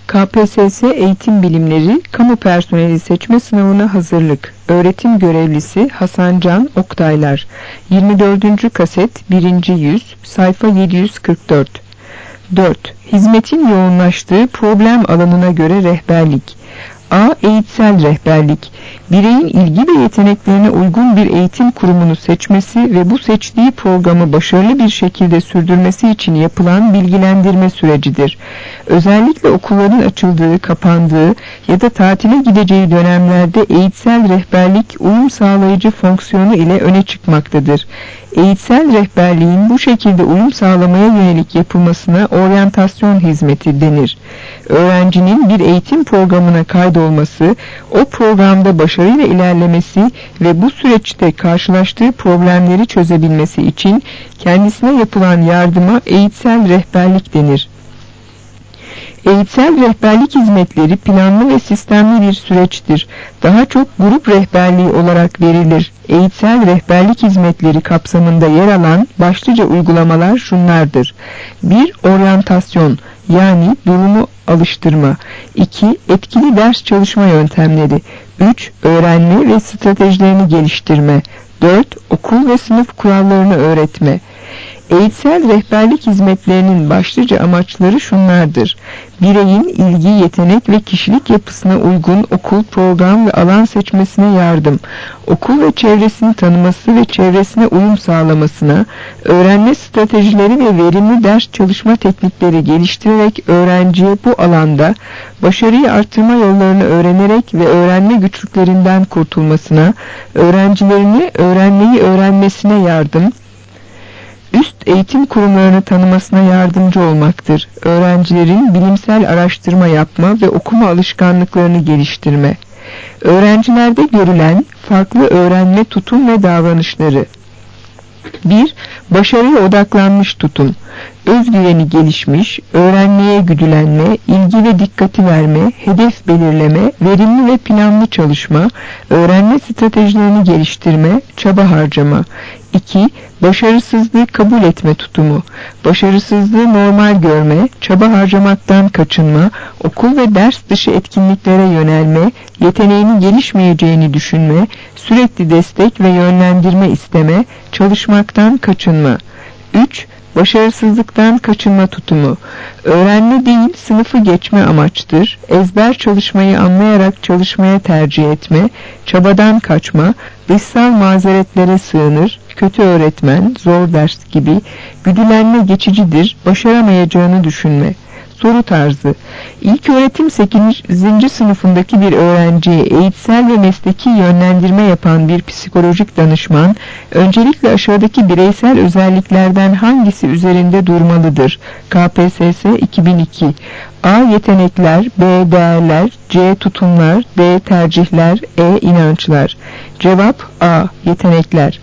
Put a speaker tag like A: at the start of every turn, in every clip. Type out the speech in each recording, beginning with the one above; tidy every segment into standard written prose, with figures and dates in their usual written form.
A: KPSS Eğitim Bilimleri Kamu Personeli Seçme Sınavına Hazırlık. Öğretim Görevlisi Hasan Can Oktaylar. 24. kaset 1. yüz, sayfa 744. 4. Hizmetin yoğunlaştığı problem alanına göre rehberlik. A. Eğitsel rehberlik. Bireyin ilgi ve yeteneklerine uygun bir eğitim kurumunu seçmesi ve bu seçtiği programı başarılı bir şekilde sürdürmesi için yapılan bilgilendirme sürecidir. Özellikle okulların açıldığı, kapandığı ya da tatile gideceği dönemlerde eğitsel rehberlik uyum sağlayıcı fonksiyonu ile öne çıkmaktadır. Eğitsel rehberliğin bu şekilde uyum sağlamaya yönelik yapılmasına oryantasyon hizmeti denir. Öğrencinin bir eğitim programına kaydolması, o programda başarıyla ilerlemesi ve bu süreçte karşılaştığı problemleri çözebilmesi için kendisine yapılan yardıma eğitsel rehberlik denir. Eğitsel rehberlik hizmetleri planlı ve sistemli bir süreçtir. Daha çok grup rehberliği olarak verilir. Eğitsel rehberlik hizmetleri kapsamında yer alan başlıca uygulamalar şunlardır. 1. Oryantasyon, yani durumu alıştırma. 2. Etkili ders çalışma yöntemleri. 3. Öğrenme ve stratejilerini geliştirme. 4. Okul ve sınıf kurallarını öğretme. Eğitsel rehberlik hizmetlerinin başlıca amaçları şunlardır. Bireyin ilgi, yetenek ve kişilik yapısına uygun okul, program ve alan seçmesine yardım, okul ve çevresini tanıması ve çevresine uyum sağlamasına, öğrenme stratejileri ve verimli ders çalışma teknikleri geliştirerek öğrenciye bu alanda başarıyı artırma yollarını öğrenerek ve öğrenme güçlüklerinden kurtulmasına, öğrencilerini öğrenmeyi öğrenmesine yardım, üst eğitim kurumlarını tanımasına yardımcı olmaktır. Öğrencilerin bilimsel araştırma yapma ve okuma alışkanlıklarını geliştirme. Öğrencilerde görülen farklı öğrenme tutum ve davranışları. 1. Başarıya odaklanmış tutum. Özgüveni gelişmiş, öğrenmeye güdülenme, ilgi ve dikkati verme, hedef belirleme, verimli ve planlı çalışma, öğrenme stratejilerini geliştirme, çaba harcama. 2. Başarısızlığı kabul etme tutumu. Başarısızlığı normal görme, çaba harcamaktan kaçınma, okul ve ders dışı etkinliklere yönelme, yeteneğinin gelişmeyeceğini düşünme, sürekli destek ve yönlendirme isteme, çalışmaktan kaçınma. 3. Başarısızlıktan kaçınma tutumu. Öğrenme değil, sınıfı geçme amaçtır. Ezber çalışmayı anlayarak çalışmaya tercih etme, çabadan kaçma, dışsal mazeretlere sığınır, kötü öğretmen, zor ders gibi, güdülenme geçicidir, başaramayacağını düşünme. Soru tarzı. İlköğretim 8. sınıfındaki bir öğrenciye eğitsel ve mesleki yönlendirme yapan bir psikolojik danışman, öncelikle aşağıdaki bireysel özelliklerden hangisi üzerinde durmalıdır? KPSS 2002. A. Yetenekler, B. Değerler, C. Tutumlar, D. Tercihler, E. İnançlar. Cevap A. Yetenekler.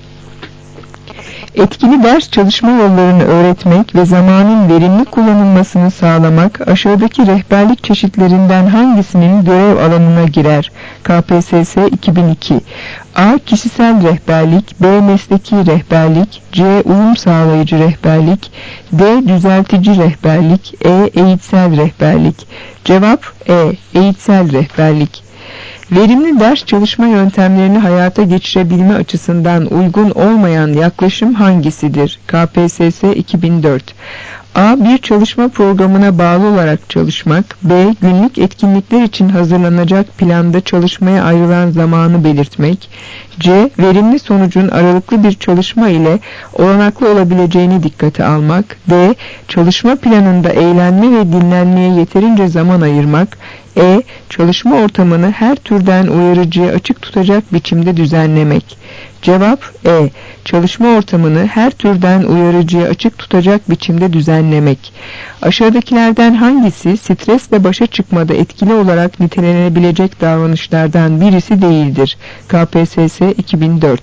A: Etkili ders çalışma yollarını öğretmek ve zamanın verimli kullanılmasını sağlamak aşağıdaki rehberlik çeşitlerinden hangisinin görev alanına girer? KPSS 2002. A. Kişisel rehberlik, B. Mesleki rehberlik, C. Uyum sağlayıcı rehberlik, D. Düzeltici rehberlik, E. Eğitsel rehberlik. Cevap E. Eğitsel rehberlik. Verimli ders çalışma yöntemlerini hayata geçirebilme açısından uygun olmayan yaklaşım hangisidir? KPSS 2004. A. Bir çalışma programına bağlı olarak çalışmak. B. Günlük etkinlikler için hazırlanacak planda çalışmaya ayrılan zamanı belirtmek. C. Verimli sonucun aralıklı bir çalışma ile olanaklı olabileceğini dikkate almak. D. Çalışma planında eğlenme ve dinlenmeye yeterince zaman ayırmak. E. Çalışma ortamını her türden uyarıcıya açık tutacak biçimde düzenlemek. Cevap E. Çalışma ortamını her türden uyarıcıya açık tutacak biçimde düzenlemek. Aşağıdakilerden hangisi stresle başa çıkmada etkili olarak nitelenebilecek davranışlardan birisi değildir? KPSS 2004.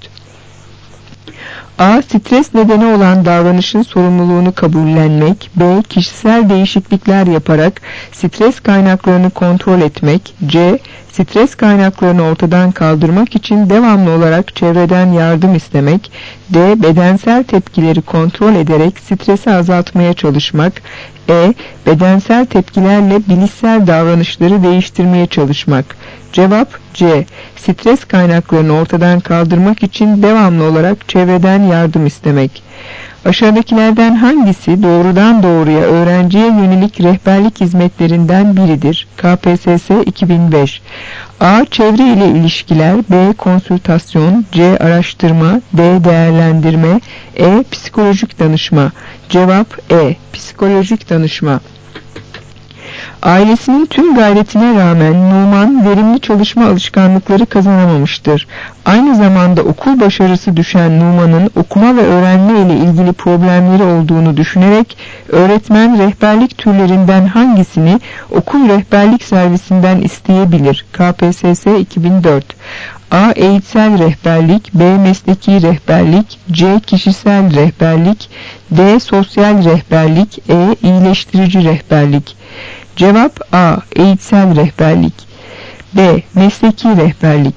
A: A. Stres nedeni olan davranışın sorumluluğunu kabullenmek. B. Kişisel değişiklikler yaparak stres kaynaklarını kontrol etmek. C. Stres kaynaklarını ortadan kaldırmak için devamlı olarak çevreden yardım istemek. D. Bedensel tepkileri kontrol ederek stresi azaltmaya çalışmak. E. Bedensel tepkilerle bilişsel davranışları değiştirmeye çalışmak. Cevap C. Stres kaynaklarını ortadan kaldırmak için devamlı olarak çevreden yardım istemek. Aşağıdakilerden hangisi doğrudan doğruya öğrenciye yönelik rehberlik hizmetlerinden biridir? KPSS 2005. A. Çevre ile ilişkiler. B. Konsültasyon. C. Araştırma. D. Değerlendirme. E. Psikolojik danışma. Cevap E. Psikolojik danışma. Ailesinin tüm gayretine rağmen Numan verimli çalışma alışkanlıkları kazanamamıştır. Aynı zamanda okul başarısı düşen Numan'ın okuma ve öğrenme ile ilgili problemleri olduğunu düşünerek öğretmen rehberlik türlerinden hangisini okul rehberlik servisinden isteyebilir? KPSS 2004. A. Eğitsel rehberlik. B. Mesleki rehberlik. C. Kişisel rehberlik. D. Sosyal rehberlik. E. İyileştirici rehberlik. Cevap A. Eğitsel rehberlik. B. Mesleki rehberlik.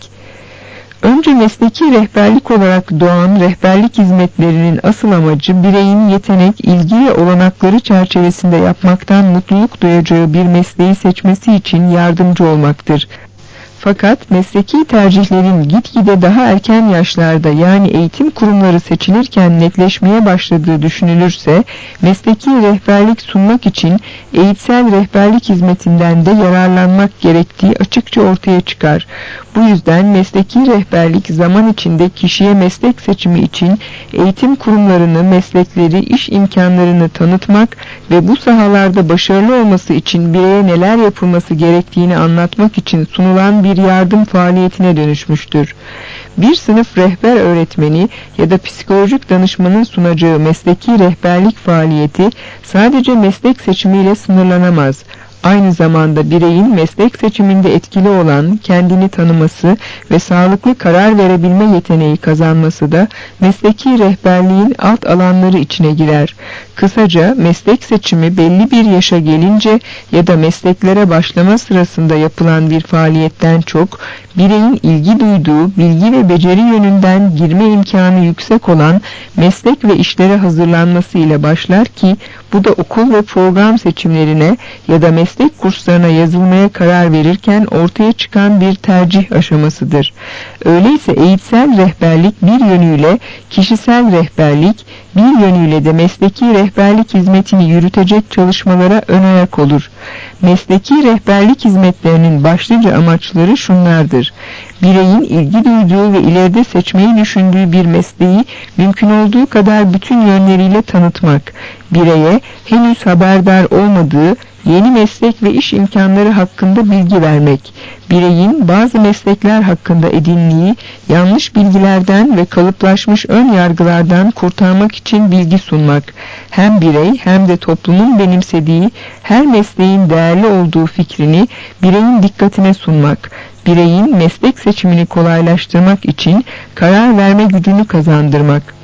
A: Önce mesleki rehberlik olarak doğan rehberlik hizmetlerinin asıl amacı bireyin yetenek, ilgi ve olanakları çerçevesinde yapmaktan mutluluk duyacağı bir mesleği seçmesi için yardımcı olmaktır. Fakat mesleki tercihlerin gitgide daha erken yaşlarda yani eğitim kurumları seçilirken netleşmeye başladığı düşünülürse mesleki rehberlik sunmak için eğitsel rehberlik hizmetinden de yararlanmak gerektiği açıkça ortaya çıkar. Bu yüzden mesleki rehberlik zaman içinde kişiye meslek seçimi için eğitim kurumlarını, meslekleri, iş imkanlarını tanıtmak ve bu sahalarda başarılı olması için bireye neler yapılması gerektiğini anlatmak için sunulan bir yardım faaliyetine dönüşmüştür. Bir sınıf rehber öğretmeni ya da psikolojik danışmanın sunacağı mesleki rehberlik faaliyeti sadece meslek seçimiyle sınırlanamaz. Aynı zamanda bireyin meslek seçiminde etkili olan kendini tanıması ve sağlıklı karar verebilme yeteneği kazanması da mesleki rehberliğin alt alanları içine girer. Kısaca meslek seçimi belli bir yaşa gelince ya da mesleklere başlama sırasında yapılan bir faaliyetten çok, bireyin ilgi duyduğu bilgi ve beceri yönünden girme imkanı yüksek olan meslek ve işlere hazırlanması ile başlar ki bu da okul ve program seçimlerine ya da meslek kurslarına yazılmaya karar verirken ortaya çıkan bir tercih aşamasıdır. Öyleyse eğitsel rehberlik bir yönüyle kişisel rehberlik, bir yönüyle de mesleki rehberlik hizmetini yürütecek çalışmalara ön ayak olur. Mesleki rehberlik hizmetlerinin başlıca amaçları şunlardır. Bireyin ilgi duyduğu ve ileride seçmeyi düşündüğü bir mesleği mümkün olduğu kadar bütün yönleriyle tanıtmak, bireye henüz haberdar olmadığı yeni meslek ve iş imkanları hakkında bilgi vermek, bireyin bazı meslekler hakkında edindiği yanlış bilgilerden ve kalıplaşmış ön yargılardan kurtarmak için bilgi sunmak, hem birey hem de toplumun benimsediği her mesleğin değerli olduğu fikrini bireyin dikkatine sunmak, bireyin meslek seçimini kolaylaştırmak için karar verme gücünü kazandırmak.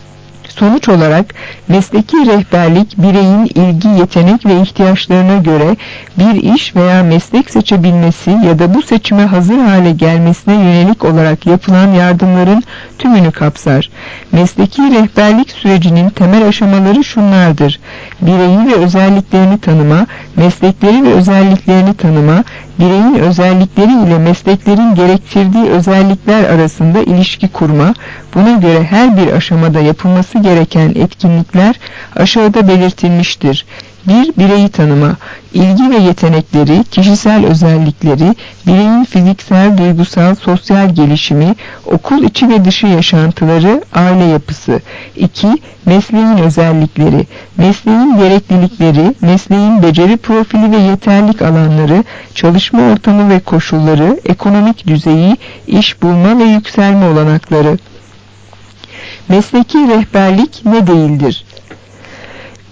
A: Sonuç olarak mesleki rehberlik bireyin ilgi, yetenek ve ihtiyaçlarına göre bir iş veya meslek seçebilmesi ya da bu seçime hazır hale gelmesine yönelik olarak yapılan yardımların tümünü kapsar. Mesleki rehberlik sürecinin temel aşamaları şunlardır. Bireyi ve özelliklerini tanıma, meslekleri ve özelliklerini tanıma, bireyin özellikleri ile mesleklerin gerektirdiği özellikler arasında ilişki kurma, buna göre her bir aşamada yapılması gereken etkinlikler aşağıda belirtilmiştir. 1. Bireyi tanıma, ilgi ve yetenekleri, kişisel özellikleri, bireyin fiziksel, duygusal, sosyal gelişimi, okul içi ve dışı yaşantıları, aile yapısı. 2. Mesleğin özellikleri, mesleğin gereklilikleri, mesleğin beceri profili ve yeterlik alanları, çalışma ortamı ve koşulları, ekonomik düzeyi, iş bulma ve yükselme olanakları. Mesleki rehberlik ne değildir?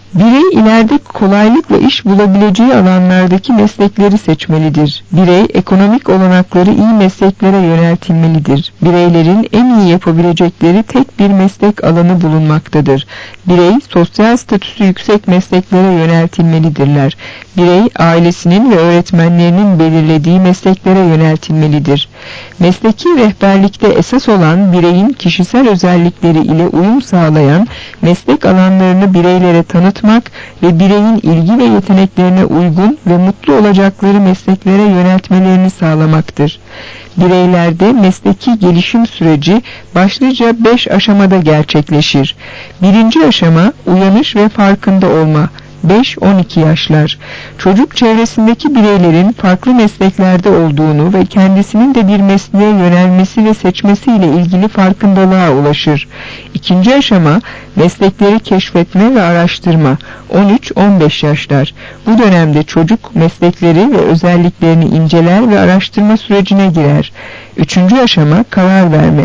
A: Birey ileride kolaylıkla iş bulabileceği alanlardaki meslekleri seçmelidir. Birey ekonomik olanakları iyi mesleklere yöneltilmelidir. Bireylerin en iyi yapabilecekleri tek bir meslek alanı bulunmaktadır. Birey sosyal statüsü yüksek mesleklere yöneltilmelidirler. Birey ailesinin ve öğretmenlerinin belirlediği mesleklere yöneltilmelidir. Mesleki rehberlikte esas olan bireyin kişisel özellikleri ile uyum sağlayan meslek alanlarını bireylere tanıtmak ve bireyin ilgi ve yeteneklerine uygun ve mutlu olacakları mesleklere yöneltmelerini sağlamaktır. Bireylerde mesleki gelişim süreci başlıca 5 aşamada gerçekleşir. Birinci aşama uyanış ve farkında olma. 5-12 yaşlar. Çocuk çevresindeki bireylerin farklı mesleklerde olduğunu ve kendisinin de bir mesleğe yönelmesi ve seçmesiyle ilgili farkındalığa ulaşır. İkinci aşama meslekleri keşfetme ve araştırma. 13-15 yaşlar. Bu dönemde çocuk meslekleri ve özelliklerini inceler ve araştırma sürecine girer. Üçüncü aşama karar verme.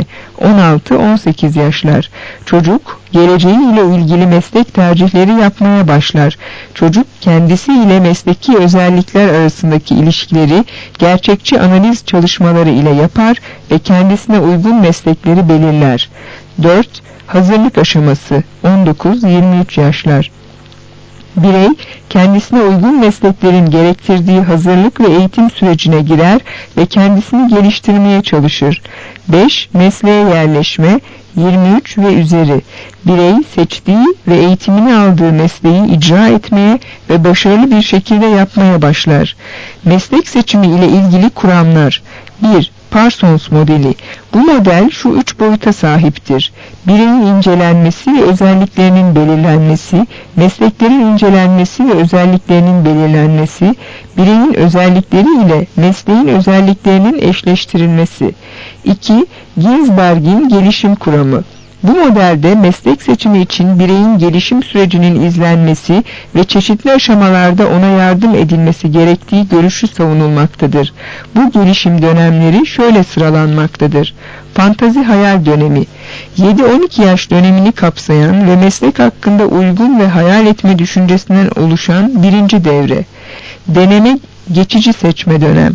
A: 16-18 yaşlar. Çocuk geleceğiyle ilgili meslek tercihleri yapmaya başlar. Çocuk kendisiyle mesleki özellikler arasındaki ilişkileri gerçekçi analiz çalışmaları ile yapar ve kendisine uygun meslekleri belirler. 4. Hazırlık aşaması. 19-23 yaşlar. Birey kendisine uygun mesleklerin gerektirdiği hazırlık ve eğitim sürecine girer ve kendisini geliştirmeye çalışır. 5. Mesleğe yerleşme. 23 ve üzeri. Birey seçtiği ve eğitimini aldığı mesleği icra etmeye ve başarılı bir şekilde yapmaya başlar. Meslek seçimi ile ilgili kuramlar. 1. Parsons modeli. Bu model şu 3 boyuta sahiptir. Bireyin incelenmesi ve özelliklerinin belirlenmesi, mesleklerin incelenmesi ve özelliklerinin belirlenmesi, bireyin özellikleri ile mesleğin özelliklerinin eşleştirilmesi. 2. Ginsberg'in gelişim kuramı. Bu modelde meslek seçimi için bireyin gelişim sürecinin izlenmesi ve çeşitli aşamalarda ona yardım edilmesi gerektiği görüşü savunulmaktadır. Bu gelişim dönemleri şöyle sıralanmaktadır. Fantazi hayal dönemi, 7-12 yaş dönemini kapsayan ve meslek hakkında uygun ve hayal etme düşüncesinden oluşan birinci devre. Deneme geçici seçme dönem.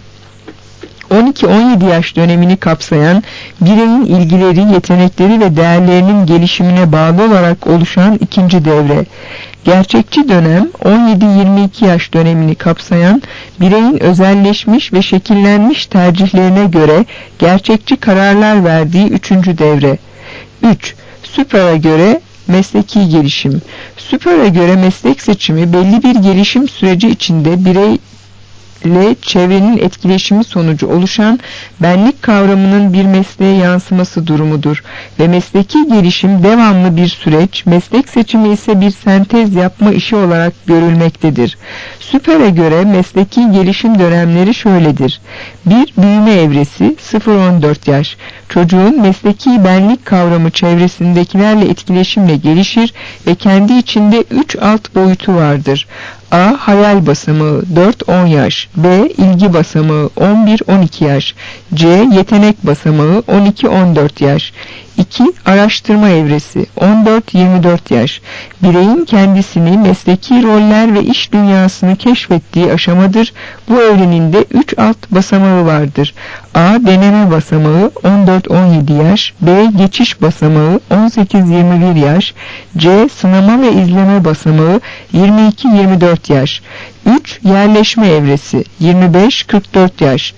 A: 12-17 yaş dönemini kapsayan, bireyin ilgileri, yetenekleri ve değerlerinin gelişimine bağlı olarak oluşan ikinci devre. Gerçekçi dönem, 17-22 yaş dönemini kapsayan, bireyin özelleşmiş ve şekillenmiş tercihlerine göre gerçekçi kararlar verdiği üçüncü devre. 3. Süper'a göre mesleki gelişim. Süper'a göre meslek seçimi belli bir gelişim süreci içinde birey ile çevrenin etkileşimi sonucu oluşan benlik kavramının bir mesleğe yansıması durumudur ve mesleki gelişim devamlı bir süreç, meslek seçimi ise bir sentez yapma işi olarak görülmektedir. Süper'e göre mesleki gelişim dönemleri şöyledir. 1. Büyüme evresi 0-14 yaş. Çocuğun mesleki benlik kavramı çevresindekilerle etkileşimle gelişir ve kendi içinde 3 alt boyutu vardır. A. Hayal basamağı 4-10 yaş. B. İlgi basamağı 11-12 yaş. C. Yetenek basamağı 12-14 yaş. 2. Araştırma evresi 14-24 yaş. Bireyin kendisini, mesleki roller ve iş dünyasını keşfettiği aşamadır. Bu evrenin de 3 alt basamağı vardır. A. Deneme basamağı 14-17 yaş. B. Geçiş basamağı 18-21 yaş. C. Sınama ve izleme basamağı 22-24 yaş. 3. Yerleşme evresi 25-44 yaş.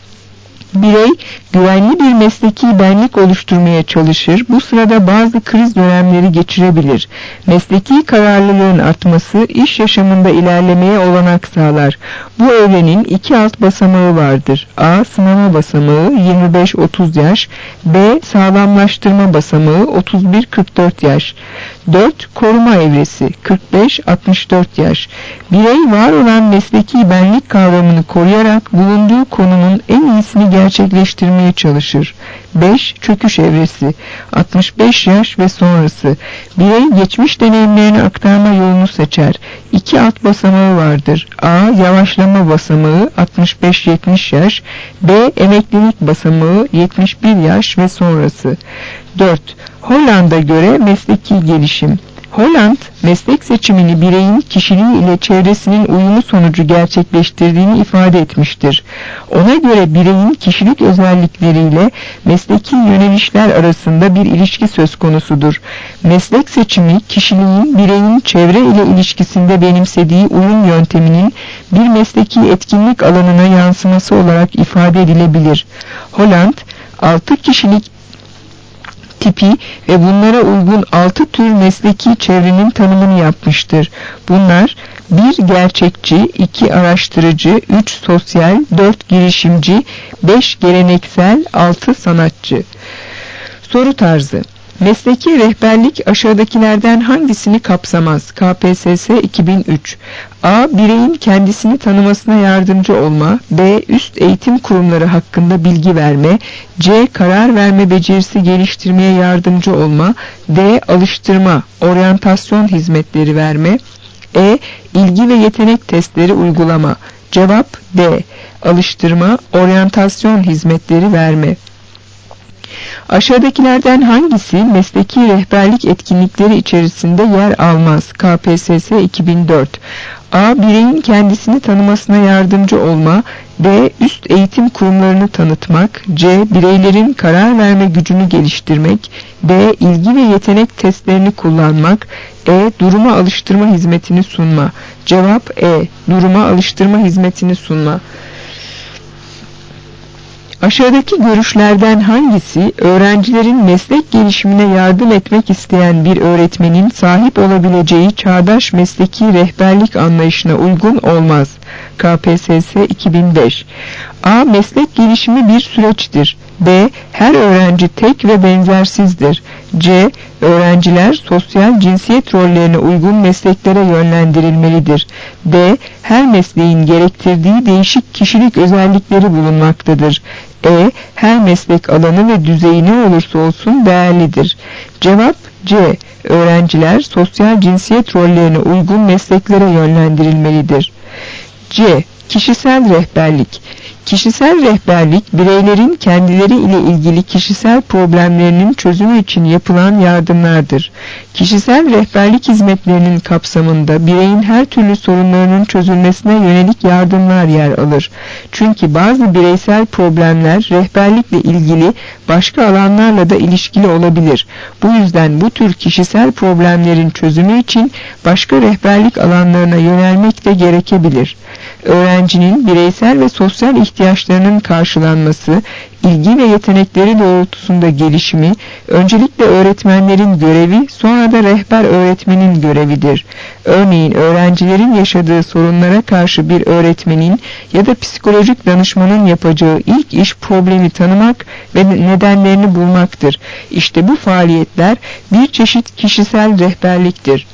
A: Birey güvenli bir mesleki benlik oluşturmaya çalışır. Bu sırada bazı kriz dönemleri geçirebilir. Mesleki kararlılığın artması iş yaşamında ilerlemeye olanak sağlar. Bu evrenin 2 alt basamağı vardır. A. Sınama basamağı 25-30 yaş. B. Sağlamlaştırma basamağı 31-44 yaş. 4. Koruma evresi 45-64 yaş. Birey var olan mesleki benlik kavramını koruyarak bulunduğu konunun en iyisini gerçekleştirmeye çalışır. 5. Çöküş evresi 65 yaş ve sonrası. Birey geçmiş deneyimlerini aktarma yolunu seçer. 2 alt basamağı vardır. A. Yavaşlama basamağı 65-70 yaş. B. Emeklilik basamağı 71 yaş ve sonrası. 4. Hollanda göre mesleki gelişim. Holland, meslek seçimini bireyin kişiliği ile çevresinin uyumu sonucu gerçekleştirdiğini ifade etmiştir. Ona göre bireyin kişilik özellikleriyle mesleki yönelişler arasında bir ilişki söz konusudur. Meslek seçimi, kişiliğin bireyin çevre ile ilişkisinde benimsediği uyum yönteminin bir mesleki etkinlik alanına yansıması olarak ifade edilebilir. Holland, 6 kişilik tipi ve bunlara uygun 6 tür mesleki çevrenin tanımını yapmıştır. Bunlar 1 gerçekçi, 2 araştırıcı, 3 sosyal, 4 girişimci, 5 geleneksel, 6 sanatçı. Soru tarzı: mesleki rehberlik aşağıdakilerden hangisini kapsamaz? KPSS 2003. A. Bireyin kendisini tanımasına yardımcı olma. B. Üst eğitim kurumları hakkında bilgi verme. C. Karar verme becerisi geliştirmeye yardımcı olma. D. Alıştırma, oryantasyon hizmetleri verme. E. İlgi ve yetenek testleri uygulama. Cevap D. Alıştırma, oryantasyon hizmetleri verme. Aşağıdakilerden hangisi mesleki rehberlik etkinlikleri içerisinde yer almaz? KPSS 2004. A. Bireyin kendisini tanımasına yardımcı olma. B. Üst eğitim kurumlarını tanıtmak. C. Bireylerin karar verme gücünü geliştirmek. D. İlgi ve yetenek testlerini kullanmak. E. Duruma alıştırma hizmetini sunma. Cevap E. Duruma alıştırma hizmetini sunma. Aşağıdaki görüşlerden hangisi öğrencilerin meslek gelişimine yardım etmek isteyen bir öğretmenin sahip olabileceği çağdaş mesleki rehberlik anlayışına uygun olmaz? KPSS 2005. A. Meslek gelişimi bir süreçtir. B. Her öğrenci tek ve benzersizdir. C. Öğrenciler sosyal cinsiyet rollerine uygun mesleklere yönlendirilmelidir. D. Her mesleğin gerektirdiği değişik kişilik özellikleri bulunmaktadır. E. Her meslek alanı ve düzeyi ne olursa olsun değerlidir. Cevap C. Öğrenciler sosyal cinsiyet rollerine uygun mesleklere yönlendirilmelidir. C. Kişisel rehberlik. Kişisel rehberlik, bireylerin kendileri ile ilgili kişisel problemlerinin çözümü için yapılan yardımlardır. Kişisel rehberlik hizmetlerinin kapsamında bireyin her türlü sorunlarının çözülmesine yönelik yardımlar yer alır. Çünkü bazı bireysel problemler rehberlikle ilgili başka alanlarla da ilişkili olabilir. Bu yüzden bu tür kişisel problemlerin çözümü için başka rehberlik alanlarına yönelmek de gerekebilir. Öğrencinin bireysel ve sosyal ihtiyaçlarının karşılanması, ilgi ve yetenekleri doğrultusunda gelişimi, öncelikle öğretmenlerin görevi, sonra da rehber öğretmenin görevidir. Örneğin öğrencilerin yaşadığı sorunlara karşı bir öğretmenin ya da psikolojik danışmanın yapacağı ilk iş problemi tanımak ve nedenlerini bulmaktır. İşte bu faaliyetler bir çeşit kişisel rehberliktir.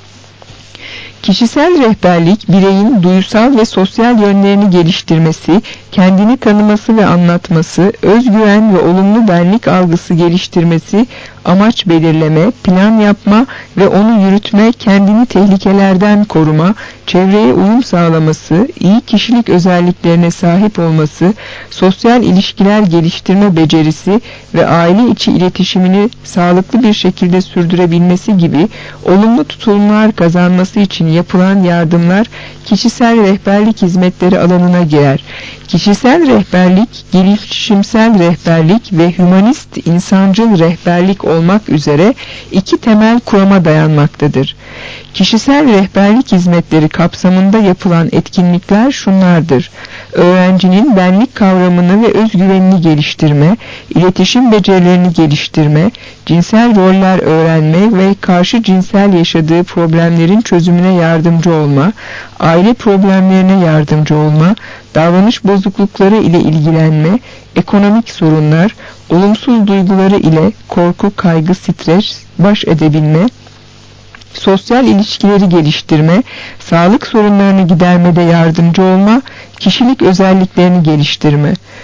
A: Kişisel rehberlik, bireyin duysal ve sosyal yönlerini geliştirmesi, kendini tanıması ve anlatması, özgüven ve olumlu benlik algısı geliştirmesi, amaç belirleme, plan yapma ve onu yürütme, kendini tehlikelerden koruma, çevreye uyum sağlaması, iyi kişilik özelliklerine sahip olması, sosyal ilişkiler geliştirme becerisi ve aile içi iletişimini sağlıklı bir şekilde sürdürebilmesi gibi olumlu tutumlar kazanması için yapılan yardımlar kişisel rehberlik hizmetleri alanına girer. Kişisel rehberlik, gelişimsel rehberlik ve hümanist insancıl rehberlik olmak üzere iki temel kurama dayanmaktadır. Kişisel rehberlik hizmetleri kapsamında yapılan etkinlikler şunlardır: öğrencinin benlik kavramını ve özgüvenini geliştirme, iletişim becerilerini geliştirme, cinsel roller öğrenme ve karşı cinsel yaşadığı problemlerin çözümüne yardımcı olma, aile problemlerine yardımcı olma, davranış bozuklukları ile ilgilenme, ekonomik sorunlar, olumsuz duyguları ile korku, kaygı, stres baş edebilme, sosyal ilişkileri geliştirme, sağlık sorunlarını gidermede yardımcı olma, kişilik özelliklerini geliştirme.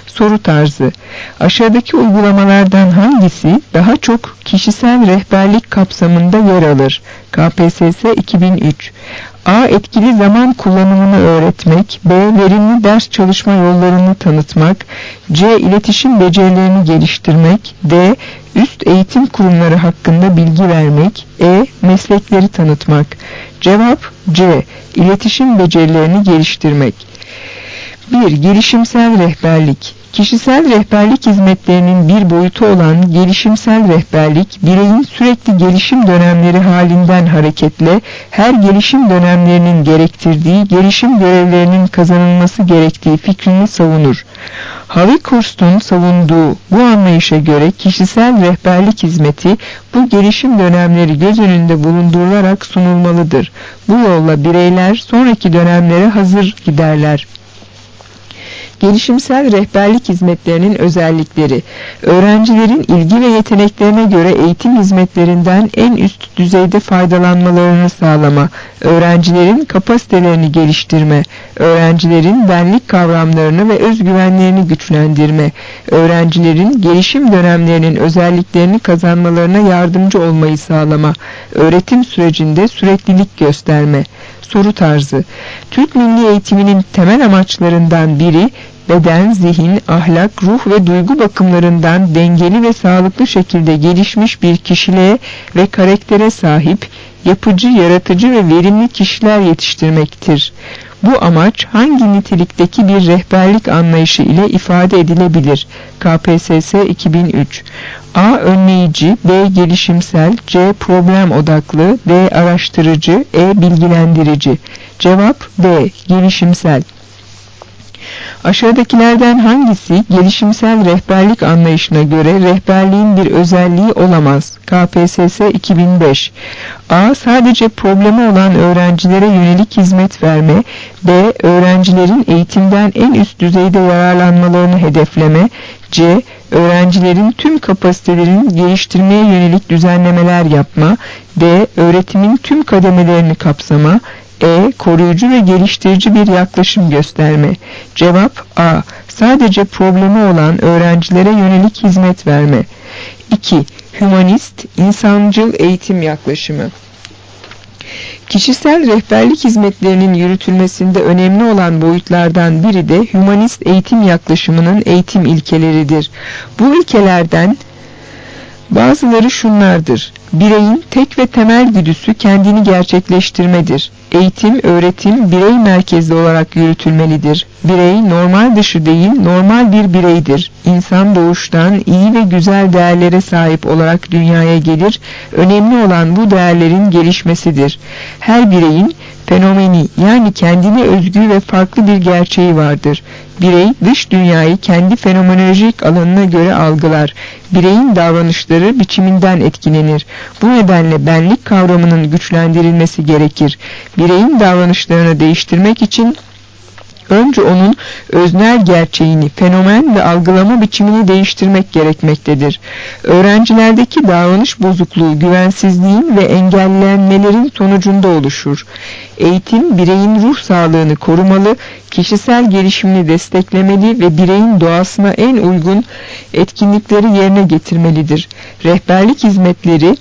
A: Soru tarzı: aşağıdaki uygulamalardan hangisi daha çok kişisel rehberlik kapsamında yer alır? KPSS 2003. A. Etkili zaman kullanımını öğretmek. B. Verimli ders çalışma yollarını tanıtmak. C. İletişim becerilerini geliştirmek. D. Üst eğitim kurumları hakkında bilgi vermek. E. Meslekleri tanıtmak. Cevap C. İletişim becerilerini geliştirmek. 1. Gelişimsel rehberlik. Kişisel rehberlik hizmetlerinin bir boyutu olan gelişimsel rehberlik, bireyin sürekli gelişim dönemleri halinden hareketle her gelişim dönemlerinin gerektirdiği gelişim görevlerinin kazanılması gerektiği fikrini savunur. Havikhurst'un savunduğu bu anlayışa göre kişisel rehberlik hizmeti bu gelişim dönemleri göz önünde bulundurularak sunulmalıdır. Bu yolla bireyler sonraki dönemlere hazır giderler. Gelişimsel rehberlik hizmetlerinin özellikleri: öğrencilerin ilgi ve yeteneklerine göre eğitim hizmetlerinden en üst düzeyde faydalanmalarını sağlama, öğrencilerin kapasitelerini geliştirme, öğrencilerin benlik kavramlarını ve özgüvenlerini güçlendirme, öğrencilerin gelişim dönemlerinin özelliklerini kazanmalarına yardımcı olmayı sağlama, öğretim sürecinde süreklilik gösterme. Soru tarzı: Türk milli eğitiminin temel amaçlarından biri, beden, zihin, ahlak, ruh ve duygu bakımlarından dengeli ve sağlıklı şekilde gelişmiş bir kişiliğe ve karaktere sahip, yapıcı, yaratıcı ve verimli kişiler yetiştirmektir. Bu amaç hangi nitelikteki bir rehberlik anlayışı ile ifade edilebilir? KPSS 2003. A. Önleyici, B. Gelişimsel, C. Problem odaklı, D. Araştırıcı, E. Bilgilendirici. Cevap D. Gelişimsel. Aşağıdakilerden hangisi gelişimsel rehberlik anlayışına göre rehberliğin bir özelliği olamaz? KPSS 2005. A. Sadece problemi olan öğrencilere yönelik hizmet verme. B. Öğrencilerin eğitimden en üst düzeyde yararlanmalarını hedefleme. C. Öğrencilerin tüm kapasitelerini geliştirmeye yönelik düzenlemeler yapma. D. Öğretimin tüm kademelerini kapsama. E. Koruyucu ve geliştirici bir yaklaşım gösterme. Cevap A. Sadece problemi olan öğrencilere yönelik hizmet verme. 2. Hümanist, insancıl eğitim yaklaşımı. Kişisel rehberlik hizmetlerinin yürütülmesinde önemli olan boyutlardan biri de hümanist eğitim yaklaşımının eğitim ilkeleridir. Bu ilkelerden bazıları şunlardır: bireyin tek ve temel güdüsü kendini gerçekleştirmedir. Eğitim, öğretim birey merkezli olarak yürütülmelidir. Birey normal dışı değil, normal bir bireydir. İnsan doğuştan iyi ve güzel değerlere sahip olarak dünyaya gelir. Önemli olan bu değerlerin gelişmesidir. Her bireyin fenomeni, yani kendine özgü ve farklı bir gerçeği vardır. Birey dış dünyayı kendi fenomenolojik alanına göre algılar. Bireyin davranışları biçiminden etkilenir. Bu nedenle benlik kavramının güçlendirilmesi gerekir. Bireyin davranışlarını değiştirmek için önce onun öznel gerçeğini, fenomen ve algılama biçimini değiştirmek gerekmektedir. Öğrencilerdeki davranış bozukluğu, güvensizliğin ve engellenmelerin sonucunda oluşur. Eğitim, bireyin ruh sağlığını korumalı, kişisel gelişimini desteklemeli ve bireyin doğasına en uygun etkinlikleri yerine getirmelidir. Rehberlik hizmetleri,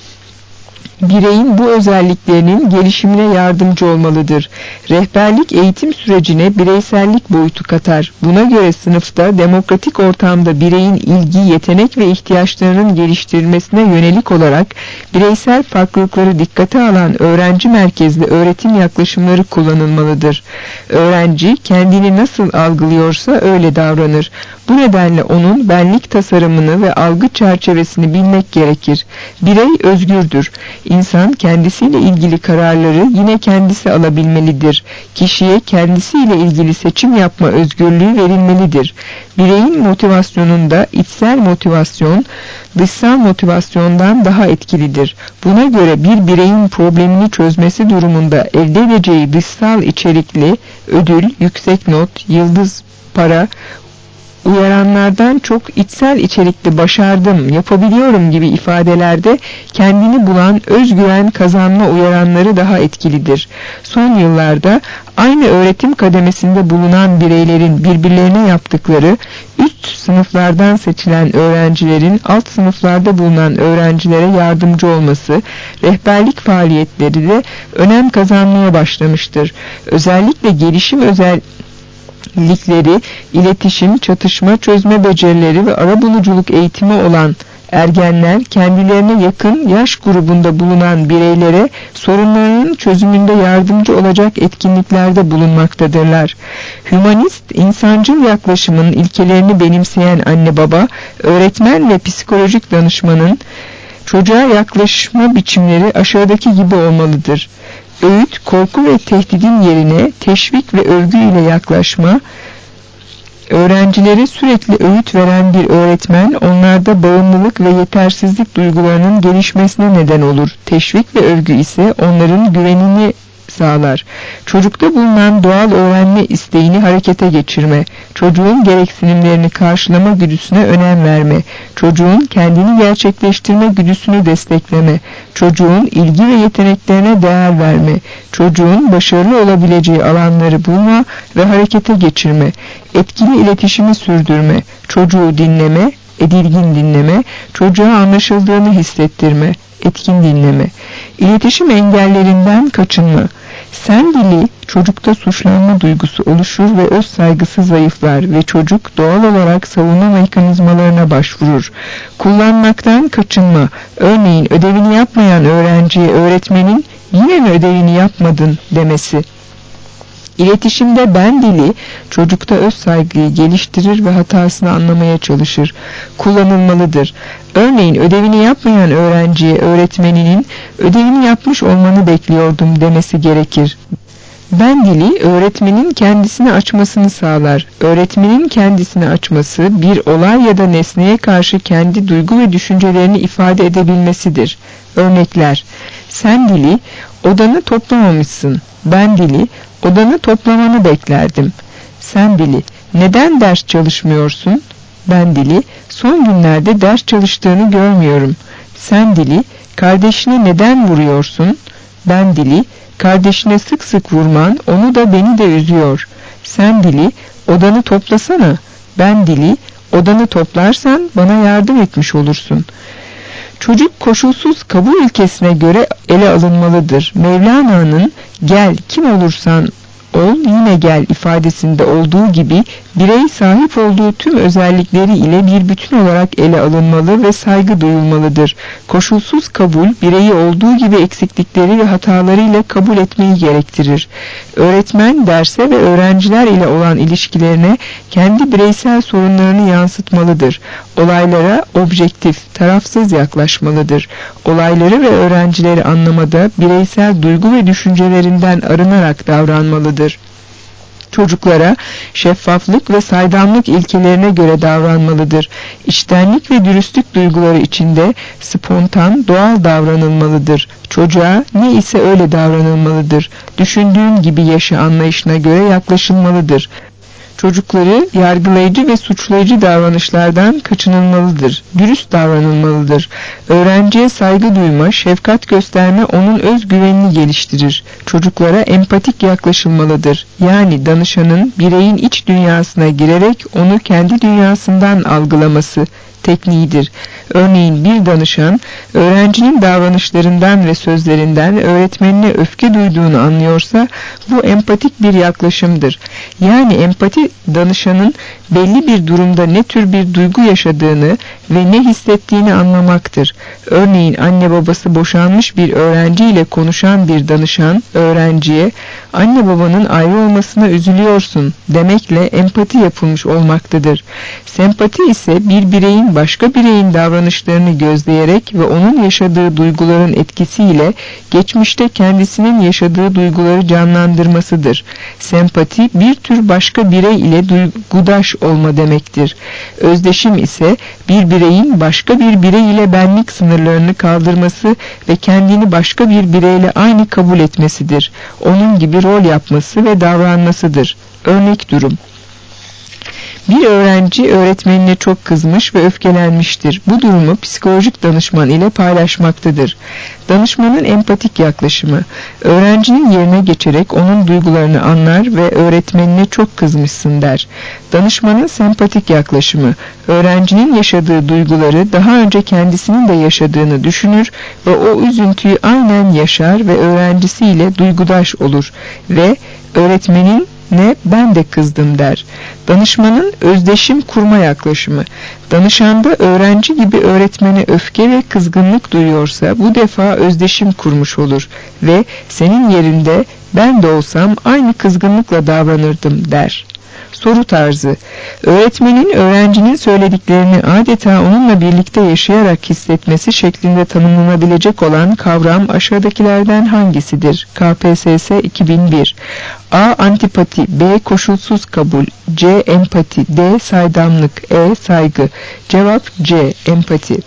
A: bireyin bu özelliklerinin gelişimine yardımcı olmalıdır. Rehberlik eğitim sürecine bireysellik boyutu katar. Buna göre sınıfta, demokratik ortamda bireyin ilgi, yetenek ve ihtiyaçlarının geliştirilmesine yönelik olarak bireysel farklılıkları dikkate alan öğrenci merkezli öğretim yaklaşımları kullanılmalıdır. Öğrenci kendini nasıl algılıyorsa öyle davranır. Bu nedenle onun benlik tasarımını ve algı çerçevesini bilmek gerekir. Birey özgürdür. İnsan kendisiyle ilgili kararları yine kendisi alabilmelidir. Kişiye kendisiyle ilgili seçim yapma özgürlüğü verilmelidir. Bireyin motivasyonunda içsel motivasyon, dışsal motivasyondan daha etkilidir. Buna göre bir bireyin problemini çözmesi durumunda elde edeceği dışsal içerikli ödül, yüksek not, yıldız, para, uyaranlardan çok içsel içerikli başardım, yapabiliyorum gibi ifadelerde kendini bulan özgüven kazanma uyaranları daha etkilidir. Son yıllarda aynı öğretim kademesinde bulunan bireylerin birbirlerine yaptıkları, üst sınıflardan seçilen öğrencilerin alt sınıflarda bulunan öğrencilere yardımcı olması, rehberlik faaliyetleri de önem kazanmaya başlamıştır. Özellikle gelişim özellikleri, iletişim, çatışma çözme becerileri ve arabuluculuk eğitimi olan ergenler kendilerine yakın yaş grubunda bulunan bireylere sorunlarının çözümünde yardımcı olacak etkinliklerde bulunmaktadırlar. Hümanist, insancıl yaklaşımın ilkelerini benimseyen anne baba, öğretmen ve psikolojik danışmanın çocuğa yaklaşma biçimleri aşağıdaki gibi olmalıdır. Öğüt, korku ve tehdidin yerine teşvik ve övgü ile yaklaşma. Öğrencilere sürekli öğüt veren bir öğretmen onlarda bağımlılık ve yetersizlik duygularının gelişmesine neden olur. Teşvik ve övgü ise onların güvenini sağlar. Çocukta bulunan doğal öğrenme isteğini harekete geçirme, çocuğun gereksinimlerini karşılama güdüsüne önem verme, çocuğun kendini gerçekleştirme güdüsünü destekleme, çocuğun ilgi ve yeteneklerine değer verme, çocuğun başarılı olabileceği alanları bulma ve harekete geçirme, etkili iletişimi sürdürme, çocuğu dinleme, edilgin dinleme, çocuğa anlaşıldığını hissettirme, etkin dinleme, iletişim engellerinden kaçınma. Sen dili çocukta suçlanma duygusu oluşur ve öz saygısı zayıflar ve çocuk doğal olarak savunma mekanizmalarına başvurur. Kullanmaktan kaçınma. Örneğin ödevini yapmayan öğrenciye öğretmenin yine mi ödevini yapmadın demesi. İletişimde ben dili çocukta öz saygıyı geliştirir ve hatasını anlamaya çalışır. Kullanılmalıdır. Örneğin ödevini yapmayan öğrenciye öğretmeninin ödevini yapmış olmanı bekliyordum demesi gerekir. Ben dili öğretmenin kendisini açmasını sağlar. Öğretmenin kendisini açması bir olay ya da nesneye karşı kendi duygu ve düşüncelerini ifade edebilmesidir. Örnekler: sen dili odanı toplamamışsın. Ben dili odanı toplamanı beklerdim. Sen dili neden ders çalışmıyorsun? Ben dili son günlerde ders çalıştığını görmüyorum. Sen dili kardeşine neden vuruyorsun? Ben dili kardeşine sık sık vurman onu da beni de üzüyor. Sen dili odanı toplasana. Ben dili odanı toplarsan bana yardım etmiş olursun. Çocuk koşulsuz kabul ilkesine göre ele alınmalıdır. Mevlana'nın gel kim olursan ol yine gel ifadesinde olduğu gibi birey sahip olduğu tüm özellikleri ile bir bütün olarak ele alınmalı ve saygı duyulmalıdır. Koşulsuz kabul bireyi olduğu gibi eksiklikleri ve hatalarıyla kabul etmeyi gerektirir. Öğretmen derse ve öğrenciler ile olan ilişkilerine kendi bireysel sorunlarını yansıtmalıdır. Olaylara objektif, tarafsız yaklaşmalıdır. Olayları ve öğrencileri anlamada bireysel duygu ve düşüncelerinden arınarak davranmalıdır. Çocuklara şeffaflık ve saydamlık ilkelerine göre davranmalıdır. İçtenlik ve dürüstlük duyguları içinde spontan, doğal davranılmalıdır. Çocuğa ne ise öyle davranılmalıdır. Düşündüğün gibi yaşa anlayışına göre yaklaşılmalıdır. Çocukları yargılayıcı ve suçlayıcı davranışlardan kaçınılmalıdır. Dürüst davranılmalıdır. Öğrenciye saygı duyma, şefkat gösterme onun özgüvenini geliştirir. Çocuklara empatik yaklaşılmalıdır. Yani danışanın bireyin iç dünyasına girerek onu kendi dünyasından algılaması tekniğidir. Örneğin bir danışan öğrencinin davranışlarından ve sözlerinden öğretmenine öfke duyduğunu anlıyorsa bu empatik bir yaklaşımdır. Yani empati danışanın belli bir durumda ne tür bir duygu yaşadığını ve ne hissettiğini anlamaktır. Örneğin anne babası boşanmış bir öğrenci ile konuşan bir danışan öğrenciye anne babanın ayrı olmasına üzülüyorsun demekle empati yapılmış olmaktadır. Sempati ise bir bireyin başka bireyin davranışlarını gözleyerek ve onun yaşadığı duyguların etkisiyle geçmişte kendisinin yaşadığı duyguları canlandırmasıdır. Sempati bir tür başka birey ile duygudaş olma demektir. Özdeşim ise bir bireyin başka bir birey ile benlik sınırlarını kaldırması ve kendini başka bir bireyle aynı kabul etmesidir. Onun gibi rol yapması ve davranmasıdır. Örnek durum: Bir öğrenci öğretmenine çok kızmış ve öfkelenmiştir. Bu durumu psikolojik danışman ile paylaşmaktadır. Danışmanın empatik yaklaşımı, öğrencinin yerine geçerek onun duygularını anlar ve öğretmenine çok kızmışsın der. Danışmanın sempatik yaklaşımı, öğrencinin yaşadığı duyguları daha önce kendisinin de yaşadığını düşünür ve o üzüntüyü aynen yaşar ve öğrencisiyle duygudaş olur ve öğretmenin ne ben de kızdım der. Danışmanın özdeşim kurma yaklaşımı. Danışanda öğrenci gibi öğretmene öfke ve kızgınlık duyuyorsa bu defa özdeşim kurmuş olur ve senin yerinde ben de olsam aynı kızgınlıkla davranırdım der. Soru tarzı. Öğretmenin öğrencinin söylediklerini adeta onunla birlikte yaşayarak hissetmesi şeklinde tanımlanabilecek olan kavram aşağıdakilerden hangisidir? KPSS 2001. A. Antipati, B. Koşulsuz kabul, C. Empati, D. Saydamlık, E. Saygı. Cevap C. Empati.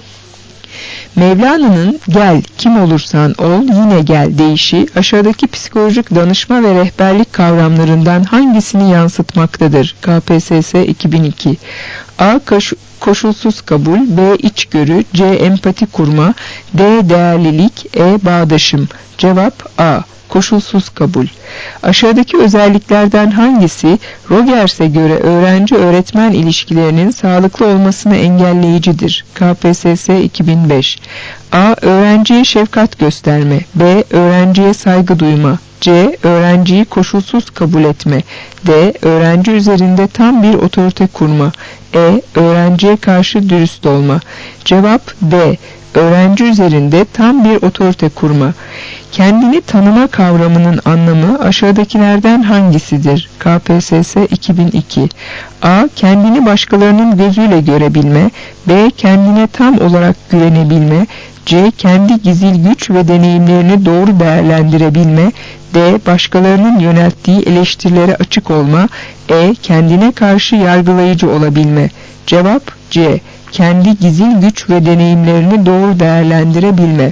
A: Mevlana'nın gel kim olursan ol yine gel deyişi aşağıdaki psikolojik danışma ve rehberlik kavramlarından hangisini yansıtmaktadır? KPSS 2002. A. Koşulsuz kabul, B. İçgörü, C. Empati kurma, D. Değerlilik, E. Bağdaşım. Cevap A. Koşulsuz kabul. Aşağıdaki özelliklerden hangisi Rogers'e göre öğrenci-öğretmen ilişkilerinin sağlıklı olmasını engelleyicidir? KPSS 2005. A. Öğrenciye şefkat gösterme, B. Öğrenciye saygı duyma, C. Öğrenciyi koşulsuz kabul etme, D. Öğrenci üzerinde tam bir otorite kurma, E. Öğrenciye karşı dürüst olma. Cevap D. Öğrenci üzerinde tam bir otorite kurma. Kendini tanıma kavramının anlamı aşağıdakilerden hangisidir? KPSS 2002. A. Kendini başkalarının gözüyle görebilme, B. Kendine tam olarak güvenebilme, C. Kendi gizil güç ve deneyimlerini doğru değerlendirebilme, D. Başkalarının yönelttiği eleştirilere açık olma, E. Kendine karşı yargılayıcı olabilme. Cevap C. Kendi gizil güç ve deneyimlerini doğru değerlendirebilme.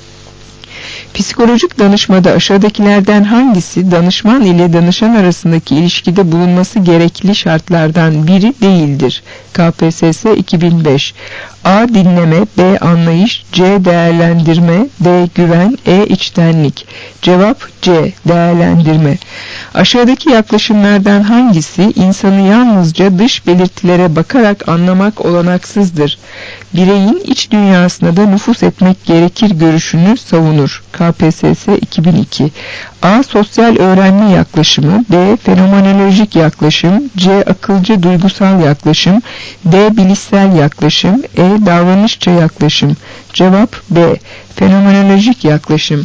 A: Psikolojik danışmada aşağıdakilerden hangisi danışman ile danışan arasındaki ilişkide bulunması gerekli şartlardan biri değildir? KPSS 2005. A. Dinleme, B. Anlayış, C. Değerlendirme, D. Güven, E. İçtenlik. Cevap C. Değerlendirme. Aşağıdaki yaklaşımlardan hangisi insanı yalnızca dış belirtilere bakarak anlamak olanaksızdır? Bireyin iç dünyasına da nüfuz etmek gerekir görüşünü savunur. KPSS 2002. A. Sosyal öğrenme yaklaşımı, B. Fenomenolojik yaklaşım, C. Akılcı duygusal yaklaşım, D. Bilişsel yaklaşım, E. Davranışçı yaklaşım. Cevap B. Fenomenolojik yaklaşım.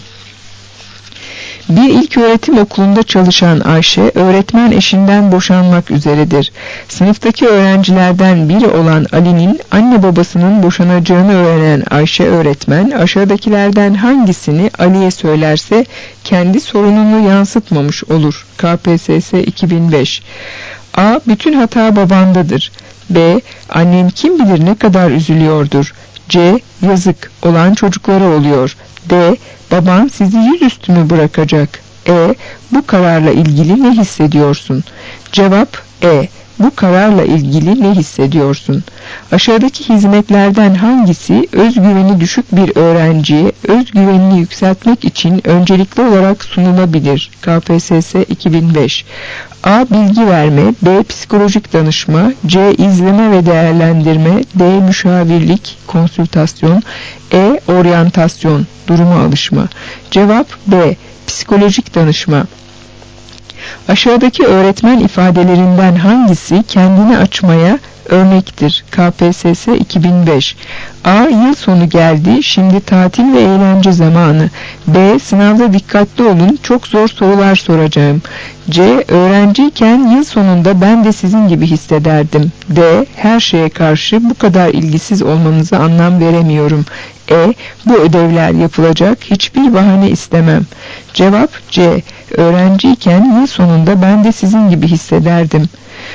A: Bir ilköğretim okulunda çalışan Ayşe, öğretmen eşinden boşanmak üzeredir. Sınıftaki öğrencilerden biri olan Ali'nin anne babasının boşanacağını öğrenen Ayşe öğretmen, aşağıdakilerden hangisini Ali'ye söylerse kendi sorununu yansıtmamış olur? KPSS 2005. A. Bütün hata babandadır. B. Annen kim bilir ne kadar üzülüyordur. C. Yazık olan çocuklara oluyor. D. Baban sizi yüzüstü mü bırakacak? E. Bu kararla ilgili ne hissediyorsun? Cevap E. Bu kararla ilgili ne hissediyorsun? Aşağıdaki hizmetlerden hangisi özgüveni düşük bir öğrenciye özgüvenini yükseltmek için öncelikli olarak sunulabilir? KPSS 2005. A. Bilgi verme, B. Psikolojik danışma, C. İzleme ve değerlendirme, D. Müşavirlik, konsültasyon, E. Oryantasyon, duruma alışma. Cevap B. Psikolojik danışma. Aşağıdaki öğretmen ifadelerinden hangisi kendini açmaya örnektir? KPSS 2005. A. Yıl sonu geldi, şimdi tatil ve eğlence zamanı. B. Sınavda dikkatli olun, çok zor sorular soracağım. C. Öğrenciyken yıl sonunda ben de sizin gibi hissederdim. D. Her şeye karşı bu kadar ilgisiz olmanıza anlam veremiyorum. E. Bu ödevler yapılacak, hiçbir bahane istemem. Cevap C. Öğrenciyken yıl sonunda ben de sizin gibi hissederdim.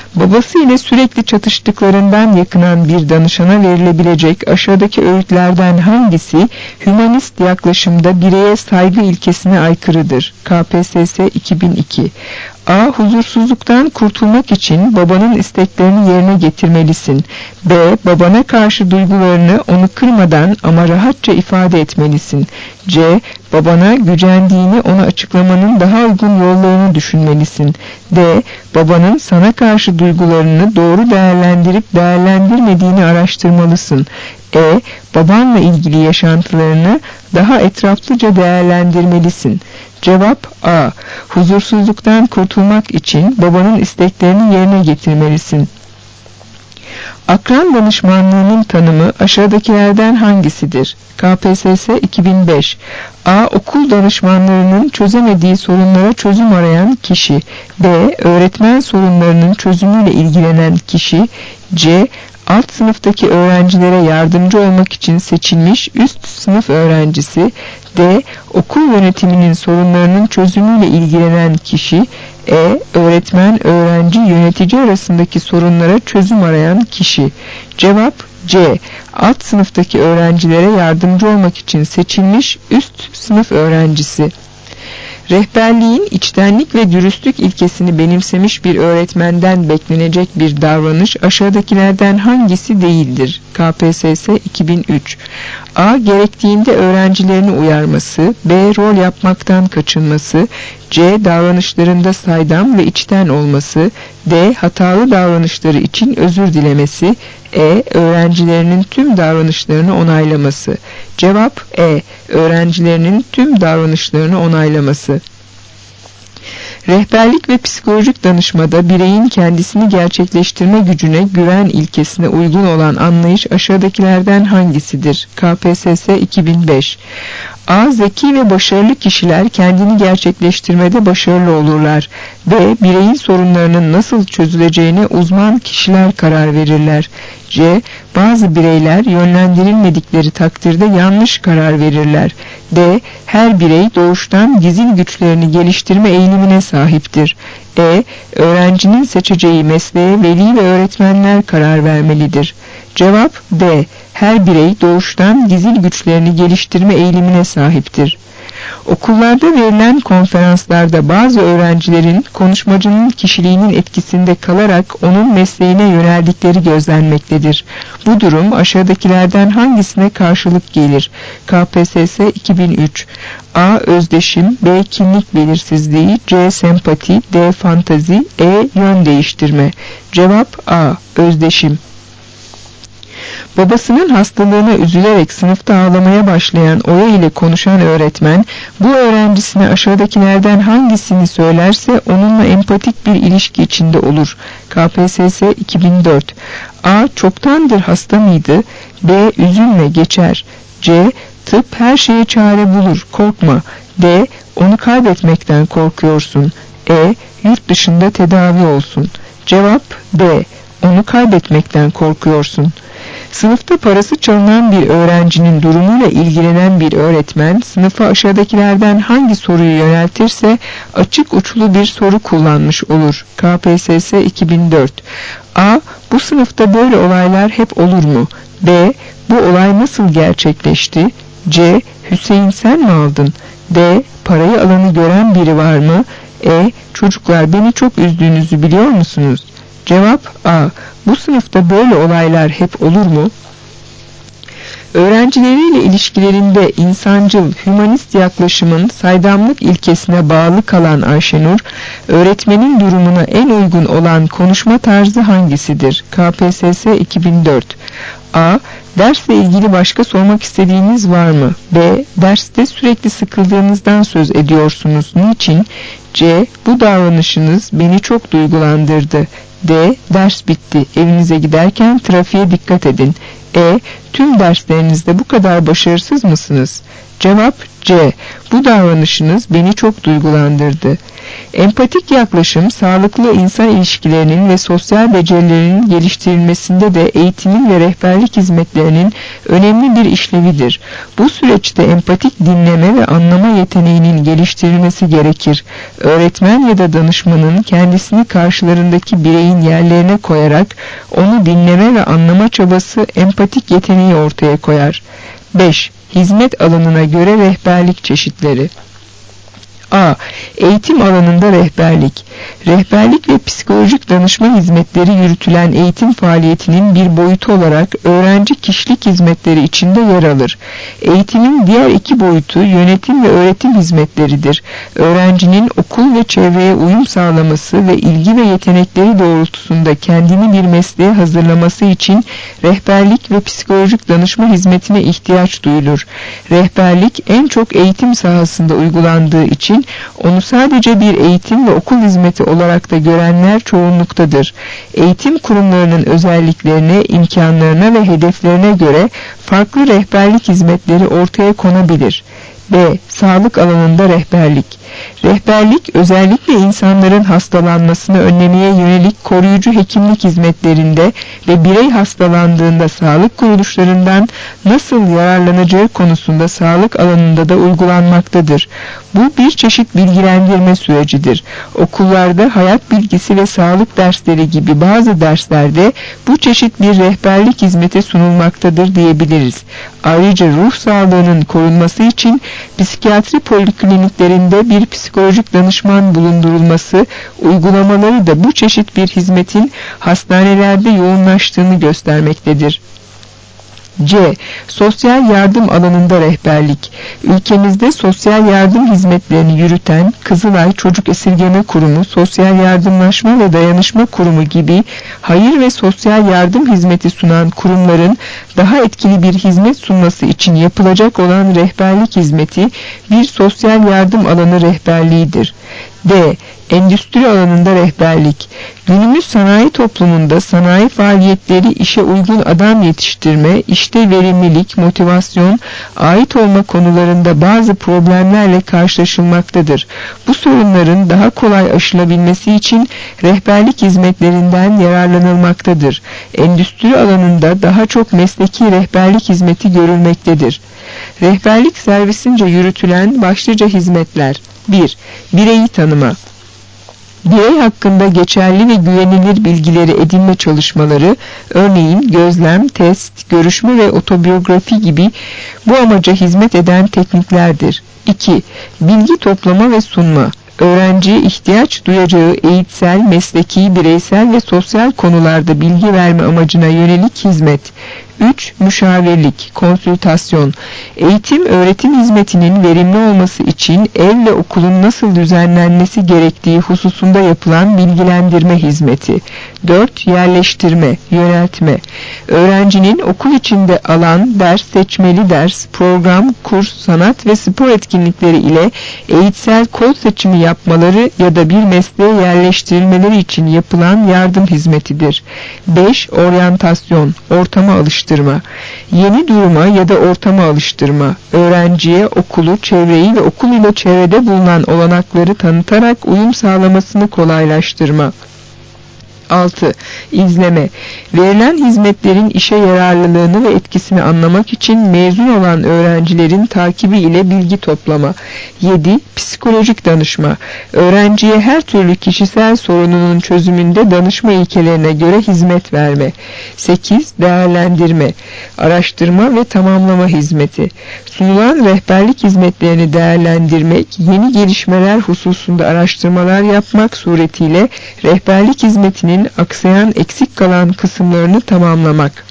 A: Babası ile sürekli çatıştıklarından yakınan bir danışana verilebilecek aşağıdaki öğütlerden hangisi hümanist yaklaşımda bireye saygı ilkesine aykırıdır? KPSS 2002. A. Huzursuzluktan kurtulmak için babanın isteklerini yerine getirmelisin. B. Babana karşı duygularını onu kırmadan ama rahatça ifade etmelisin. C. Babana gücendiğini ona açıklamanın daha uygun yollarını düşünmelisin. D. Babanın sana karşı duygularını doğru değerlendirip değerlendirmediğini araştırmalısın. E. Babanla ilgili yaşantılarını daha etraflıca değerlendirmelisin. Cevap A. Huzursuzluktan kurtulmak için babanın isteklerini yerine getirmelisin. Akran danışmanlığının tanımı aşağıdakilerden hangisidir? KPSS 2005. A. Okul danışmanlarının çözemediği sorunlara çözüm arayan kişi. B. Öğretmen sorunlarının çözümüyle ilgilenen kişi. C. Alt sınıftaki öğrencilere yardımcı olmak için seçilmiş üst sınıf öğrencisi. D. Okul yönetiminin sorunlarının çözümüyle ilgilenen kişi. E. Öğretmen, öğrenci, yönetici arasındaki sorunlara çözüm arayan kişi. Cevap C. Alt sınıftaki öğrencilere yardımcı olmak için seçilmiş üst sınıf öğrencisi. Rehberliğin içtenlik ve dürüstlük ilkesini benimsemiş bir öğretmenden beklenecek bir davranış aşağıdakilerden hangisi değildir? KPSS 2003. A. Gerektiğinde öğrencilerini uyarması. B. Rol yapmaktan kaçınması. C. Davranışlarında saydam ve içten olması. D. Hatalı davranışları için özür dilemesi. E. Öğrencilerinin tüm davranışlarını onaylaması. Cevap E. Öğrencilerinin tüm davranışlarını onaylaması. Rehberlik ve psikolojik danışmada bireyin kendisini gerçekleştirme gücüne güven ilkesine uygun olan anlayış aşağıdakilerden hangisidir? KPSS 2005. A. Zeki ve başarılı kişiler kendini gerçekleştirmede başarılı olurlar. B. Bireyin sorunlarının nasıl çözüleceğine uzman kişiler karar verirler. C. Bazı bireyler yönlendirilmedikleri takdirde yanlış karar verirler. D. Her birey doğuştan gizil güçlerini geliştirme eğilimine sahiptir. E. Öğrencinin seçeceği mesleğe veli ve öğretmenler karar vermelidir. Cevap D. Her birey doğuştan gizil güçlerini geliştirme eğilimine sahiptir. Okullarda verilen konferanslarda bazı öğrencilerin konuşmacının kişiliğinin etkisinde kalarak onun mesleğine yöneldikleri gözlenmektedir. Bu durum aşağıdakilerden hangisine karşılık gelir? KPSS 2003. A. Özdeşim. B. Kimlik belirsizliği. C. Sempati. D. Fantazi. E. Yön değiştirme. Cevap A. Özdeşim. Babasının hastalığına üzülerek sınıfta ağlamaya başlayan Oya ile konuşan öğretmen, bu öğrencisine aşağıdakilerden hangisini söylerse onunla empatik bir ilişki içinde olur. KPSS 2004. A. Çoktandır hasta mıydı? B. Üzülme, geçer. C. Tıp her şeye çare bulur, korkma. D. Onu kaybetmekten korkuyorsun. E. Yurt dışında tedavi olsun. Cevap D. Onu kaybetmekten korkuyorsun. Sınıfta parası çalınan bir öğrencinin durumuyla ilgilenen bir öğretmen, sınıfa aşağıdakilerden hangi soruyu yöneltirse açık uçlu bir soru kullanmış olur. KPSS 2004. A. Bu sınıfta böyle olaylar hep olur mu? B. Bu olay nasıl gerçekleşti? C. Hüseyin sen mi aldın? D. Parayı alanı gören biri var mı? E. Çocuklar beni çok üzdüğünüzü biliyor musunuz? Cevap A. Bu sınıfta böyle olaylar hep olur mu? Öğrencileriyle ilişkilerinde insancıl, hümanist yaklaşımın saydamlık ilkesine bağlı kalan Ayşenur, öğretmenin durumuna en uygun olan konuşma tarzı hangisidir? KPSS 2004. A. Dersle ilgili başka sormak istediğiniz var mı? B. Derste sürekli sıkıldığınızdan söz ediyorsunuz. Niçin? C. Bu davranışınız beni çok duygulandırdı. D. Ders bitti. Evinize giderken trafiğe dikkat edin. E. Tüm derslerinizde bu kadar başarısız mısınız? Cevap C. Bu davranışınız beni çok duygulandırdı. Empatik yaklaşım, sağlıklı insan ilişkilerinin ve sosyal becerilerinin geliştirilmesinde de eğitimin ve rehberlik hizmetlerinin önemli bir işlevidir. Bu süreçte empatik dinleme ve anlama yeteneğinin geliştirilmesi gerekir. Öğretmen ya da danışmanın kendisini karşılarındaki bireyin yerlerine koyarak onu dinleme ve anlama çabası empatik yeteneği ortaya koyar. 5. Hizmet alanına göre rehberlik çeşitleri. A. Eğitim alanında rehberlik. Rehberlik ve psikolojik danışma hizmetleri yürütülen eğitim faaliyetinin bir boyutu olarak öğrenci kişilik hizmetleri içinde yer alır. Eğitimin diğer iki boyutu yönetim ve öğretim hizmetleridir. Öğrencinin okul ve çevreye uyum sağlaması ve ilgi ve yetenekleri doğrultusunda kendini bir mesleğe hazırlaması için rehberlik ve psikolojik danışma hizmetine ihtiyaç duyulur. Rehberlik en çok eğitim sahasında uygulandığı için onu sadece bir eğitim ve okul hizmeti olarak da görenler çoğunluktadır. Eğitim kurumlarının özelliklerine, imkanlarına ve hedeflerine göre farklı rehberlik hizmetleri ortaya konabilir. B. Sağlık alanında rehberlik. Rehberlik özellikle insanların hastalanmasını önlemeye yönelik koruyucu hekimlik hizmetlerinde ve birey hastalandığında sağlık kuruluşlarından nasıl yararlanacağı konusunda sağlık alanında da uygulanmaktadır. Bu bir çeşit bilgilendirme sürecidir. Okullarda hayat bilgisi ve sağlık dersleri gibi bazı derslerde bu çeşit bir rehberlik hizmeti sunulmaktadır diyebiliriz. Ayrıca ruh sağlığının korunması için psikiyatri polikliniklerinde bir psikolojik danışman bulundurulması uygulamaları da bu çeşit bir hizmetin hastanelerde yoğunlaştığını göstermektedir. C. Sosyal yardım alanında rehberlik. Ülkemizde sosyal yardım hizmetlerini yürüten Kızılay Çocuk Esirgeme Kurumu, Sosyal Yardımlaşma ve Dayanışma Kurumu gibi hayır ve sosyal yardım hizmeti sunan kurumların daha etkili bir hizmet sunması için yapılacak olan rehberlik hizmeti bir sosyal yardım alanı rehberliğidir. D. Endüstri alanında rehberlik. Günümüz sanayi toplumunda sanayi faaliyetleri işe uygun adam yetiştirme, işte verimlilik, motivasyon, ait olma konularında bazı problemlerle karşılaşılmaktadır. Bu sorunların daha kolay aşılabilmesi için rehberlik hizmetlerinden yararlanılmaktadır. Endüstri alanında daha çok mesleki rehberlik hizmeti görülmektedir. Rehberlik servisince yürütülen başlıca hizmetler. 1. Bireyi tanıma. Birey hakkında geçerli ve güvenilir bilgileri edinme çalışmaları, örneğin gözlem, test, görüşme ve otobiyografi gibi bu amaca hizmet eden tekniklerdir. 2. Bilgi toplama ve sunma. Öğrenciye ihtiyaç duyacağı eğitsel, mesleki, bireysel ve sosyal konularda bilgi verme amacına yönelik hizmet. 3. Müşavirlik, konsültasyon. Eğitim, öğretim hizmetinin verimli olması için ev ve okulun nasıl düzenlenmesi gerektiği hususunda yapılan bilgilendirme hizmeti. 4. Yerleştirme, yöneltme. Öğrencinin okul içinde alan, ders, seçmeli ders, program, kurs, sanat ve spor etkinlikleri ile eğitsel kod seçimi yapmaları ya da bir mesleğe yerleştirilmeleri için yapılan yardım hizmetidir. 5. Oryantasyon, ortama alıştırma. Yeni duruma ya da ortama alıştırma. Öğrenciye okulu, çevreyi ve okul ile çevrede bulunan olanakları tanıtarak uyum sağlamasını kolaylaştırma. 6. İzleme. Verilen hizmetlerin işe yararlılığını ve etkisini anlamak için mezun olan öğrencilerin takibi ile bilgi toplama. 7. Psikolojik danışma. Öğrenciye her türlü kişisel sorununun çözümünde danışma ilkelerine göre hizmet verme. 8. Değerlendirme. Araştırma ve tamamlama hizmeti. Sunulan rehberlik hizmetlerini değerlendirmek, yeni gelişmeler hususunda araştırmalar yapmak suretiyle rehberlik hizmetinin aksayan, eksik kalan kısımlarını tamamlamak.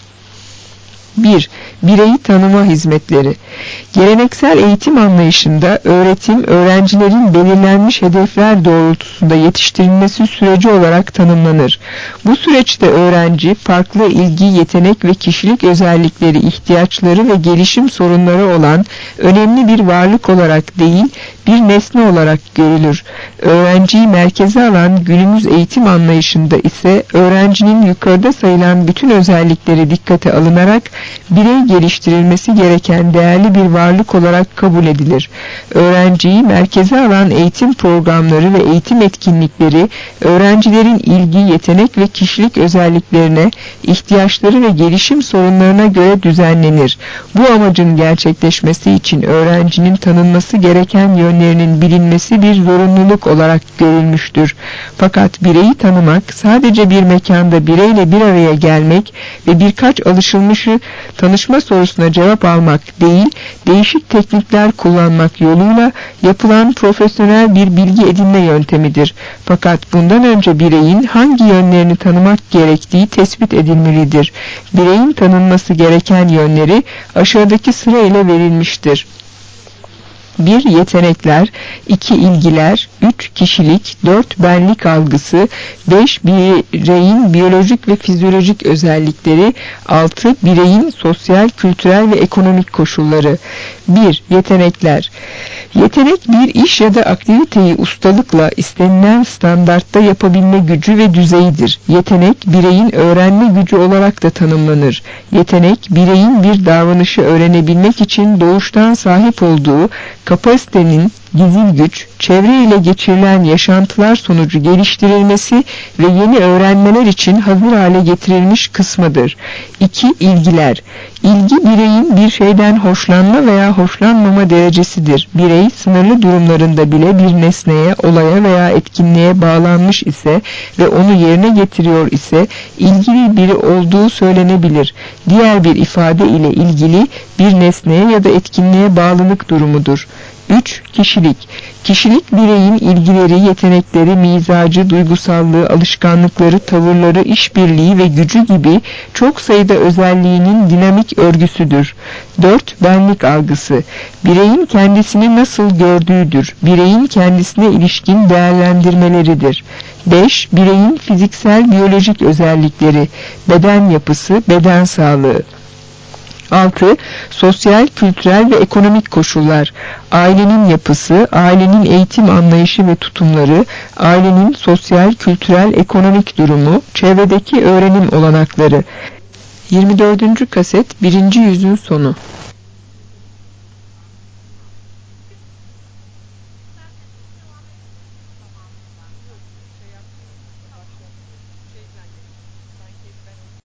A: 1. Bireyi tanıma hizmetleri. Geleneksel eğitim anlayışında öğretim, öğrencilerin belirlenmiş hedefler doğrultusunda yetiştirilmesi süreci olarak tanımlanır. Bu süreçte öğrenci, farklı ilgi, yetenek ve kişilik özellikleri, ihtiyaçları ve gelişim sorunları olan önemli bir varlık olarak değil, bir nesne olarak görülür. Öğrenciyi merkeze alan günümüz eğitim anlayışında ise öğrencinin yukarıda sayılan bütün özellikleri dikkate alınarak birey geliştirilmesi gereken değerli bir varlık olarak kabul edilir. Öğrenciyi merkeze alan eğitim programları ve eğitim etkinlikleri öğrencilerin ilgi, yetenek ve kişilik özelliklerine, ihtiyaçları ve gelişim sorunlarına göre düzenlenir. Bu amacın gerçekleşmesi için öğrencinin tanınması gereken yönlerinin bilinmesi bir zorunluluk olarak görülmüştür. Fakat bireyi tanımak sadece bir mekanda bireyle bir araya gelmek ve birkaç alışılmışı tanışma sorusuna cevap almak değil, değişik teknikler kullanmak yoluyla yapılan profesyonel bir bilgi edinme yöntemidir. Fakat bundan önce bireyin hangi yönlerini tanımak gerektiği tespit edilmelidir. Bireyin tanınması gereken yönleri aşağıdaki sıra ile verilmiştir. 1. Yetenekler, 2. İlgiler, 3. Kişilik, 4. Benlik algısı, 5. Bireyin biyolojik ve fizyolojik özellikleri, 6. Bireyin sosyal, kültürel ve ekonomik koşulları. 1. Yetenekler. Yetenek bir iş ya da aktiviteyi ustalıkla istenilen standartta yapabilme gücü ve düzeyidir. Yetenek bireyin öğrenme gücü olarak da tanımlanır. Yetenek bireyin bir davranışı öğrenebilmek için doğuştan sahip olduğu kapasitenin gizil güç, çevre ile geçirilen yaşantılar sonucu geliştirilmesi ve yeni öğrenmeler için hazır hale getirilmiş kısmıdır. 2. İlgiler. İlgi bireyin bir şeyden hoşlanma veya hoşlanmama derecesidir. Birey sınırlı durumlarında bile bir nesneye, olaya veya etkinliğe bağlanmış ise ve onu yerine getiriyor ise ilgili biri olduğu söylenebilir. Diğer bir ifade ile ilgili bir nesneye ya da etkinliğe bağlılık durumudur. 3. Kişilik. Kişilik bireyin ilgileri, yetenekleri, mizacı, duygusallığı, alışkanlıkları, tavırları, işbirliği ve gücü gibi çok sayıda özelliğinin dinamik örgüsüdür. 4. Benlik algısı. Bireyin kendisini nasıl gördüğüdür. Bireyin kendisine ilişkin değerlendirmeleridir. 5. Bireyin fiziksel, biyolojik özellikleri, beden yapısı, beden sağlığı. 6. Sosyal, kültürel ve ekonomik koşullar, ailenin yapısı, ailenin eğitim anlayışı ve tutumları, ailenin sosyal, kültürel, ekonomik durumu, çevredeki öğrenim olanakları. 24. kaset 1. yüzün sonu.